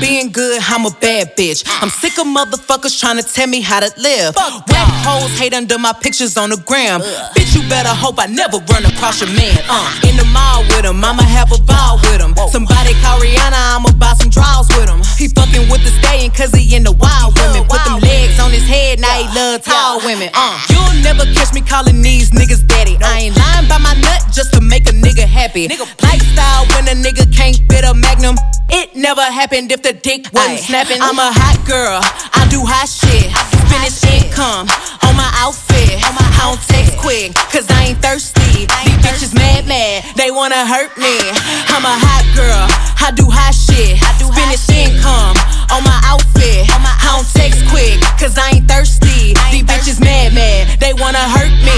being good, I'm a bad bitch. I'm sick of motherfuckers trying to tell me how to live. Whack hoes hate under my pictures on the gram. Bitch, you better hope I never run across your man. In the mall with him, I'ma have a ball with him. Somebody call Rihanna, I'ma buy some draws with him. He fucking with the stallion cause he into wild women. Put them legs on his head, now he love tall women. You'll never catch me calling these niggas daddy. I ain't lying by my nut just to make a nigga happy. Lifestyle when a nigga can't fit a magnum. It never happened if the dick wasn't snapping. I'm a hot girl, I do hot shit. Finish income on my outfit. I don't text quick, cause I ain't thirsty. These bitches mad, they wanna hurt me. I'm a hot girl, I do hot shit. Finish income on my outfit. I don't text quick, cause I ain't thirsty. These bitches mad, they wanna hurt me.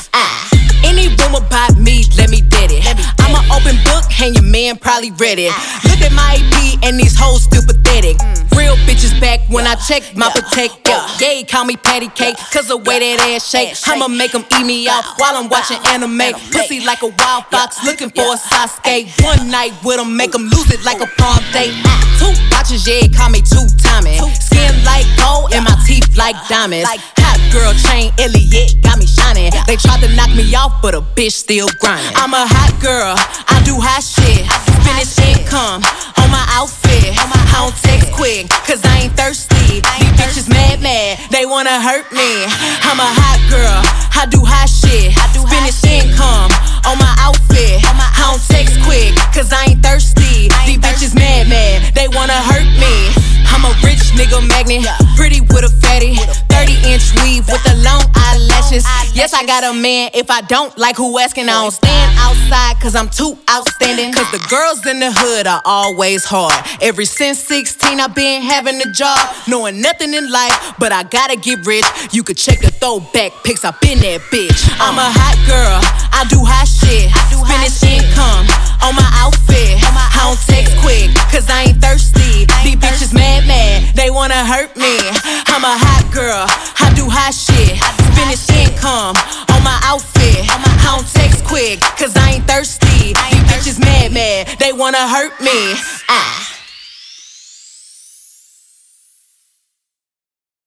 Any rumor about me, let me dead it. I'm an open book, and your man probably read it. Look at my EP, and these hoes still pathetic. Real bitches back when I check my protect. Yeah, call me patty cake, cause the way that ass shake. I'ma make them eat me out while I'm watching anime. Pussy like a wild fox, looking for a Sasuke. One night with them, make them lose it like a prom date. 2 watches, yeah, call me 2-timing. Skin like gold, and my teeth like diamonds. Hot girl chain, Elliot, got me shining. They tried to knock me off, but a bitch still grinding. I'm a hot girl, I do hot shit. Finish income on my outfit. I don't text quick, cause I ain't thirsty. These bitches mad, they wanna hurt me. I'm a hot girl, I do hot shit. Finish income on my outfit. I don't text quick, cause I ain't thirsty. These bitches mad, they wanna hurt me. I'm a rich nigga magnet, pretty with a fatty. 30-inch weave with the long eyelashes. Yes, I got a man, if I don't like who asking, I don't stand outside cause I'm too outstanding. Cause the girls in the hood are always hard. Ever since 16 I've been having a job, knowing nothing in life, but I gotta get rich. You could check the throwback pics, I've been that bitch. I'm a hot girl, I do hot shit. Finish income on my outfit. I don't text quick, cause I ain't thirsty. These bitches mad, they wanna hurt me. I'm a hot girl, I do hot shit. Finish income on my outfit. I don't text quick, cause I ain't thirsty. These bitches mad, they wanna hurt me.